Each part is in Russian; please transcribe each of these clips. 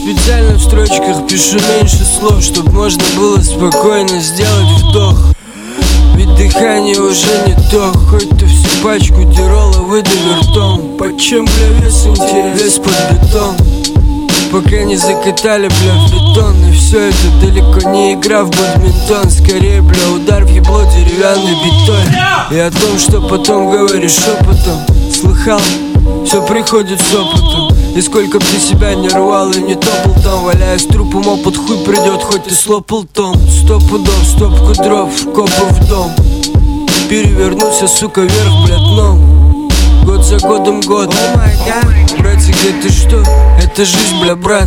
специально в строчках пишу меньше слов, чтоб можно было спокойно сделать вдох. Ведь дыхание уже не то, хоть ты всю пачку Тирола выдави ртом. Почем, бля, вес интерес, вес под бетон. Пока не закатали, бля, в бетон. И все это далеко не игра в бадминтон. Скорее, бля, удар в ебло деревянный бетон. И о том, что потом говоришь шепотом. Слыхал? Все приходит с опытом. И сколько б ты себя не рвал и не топал там, валяясь трупом, опыт хуй придет, хоть ты слопал том. 100 пудов, стопку дров, копы в дом. Перевернулся, сука, вверх, бля, дном. Год за годом год. Братик, это что? Это жизнь, бля, брат.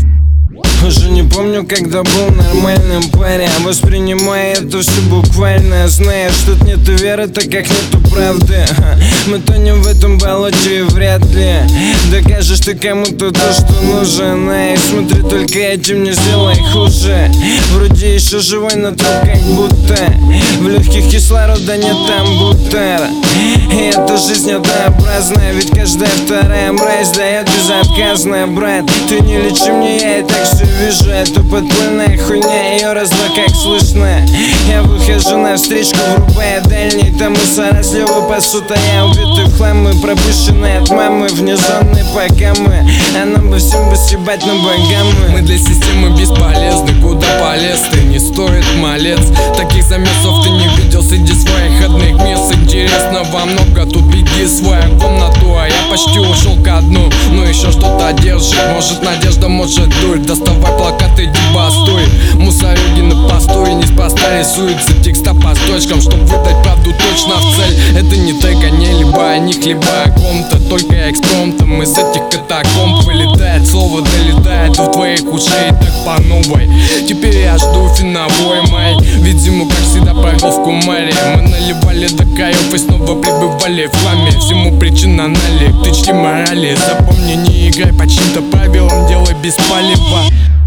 Уже не помню, когда был нормальным парень. Воспринимая это все буквально. Знаешь, тут нету веры, так как нету правды. Мы тонем в этом болоте и вряд ли докажешь ты кому-то то, что нужно. И смотри, только этим не сделай хуже. Вроде еще живой, но труп как будто. В легких кислорода нет, там бутер. И эта жизнь однообразная, ведь каждая вторая мразь дает безотказно, брат. Ты не лечи мне, я и так все вижу. Эту подпольная хуйня, ее раз-два как слышно. Я выхожу на встречку, врубая дальний. Там мусора слева пасут, а я убитый в хлам. Мы пропущенные от мамы, вне зоны пока мы. А нам бы всем бы съебать на богамы. Мы для системы бесполезны, куда полез ты, не стоит малец. Таких замесов ты не видел среди своих одних мест. Интересного много, тут беги в свою комнату. А я почти ушел ко дну, но еще что-то держит. Может надежда, может дурь. Доставай плакаты, дебастуй. Мусорюги на посту и неспроста рисуются текста по строчкам, чтоб выдать правду точно в цель. Это не тайга, не либо о них, либо о ком-то. Только экспромтом из этих катакомб вылетает слово, долетает до твоих ушей так по новой. Теперь я жду финовой май, ведь зиму как всегда провел в Кумаре. Мы наливали до краев и снова пребывали в хламе. Всему причина налик, ты чти морали. Запомни, не играй по чьим-то правилам, делай без палева.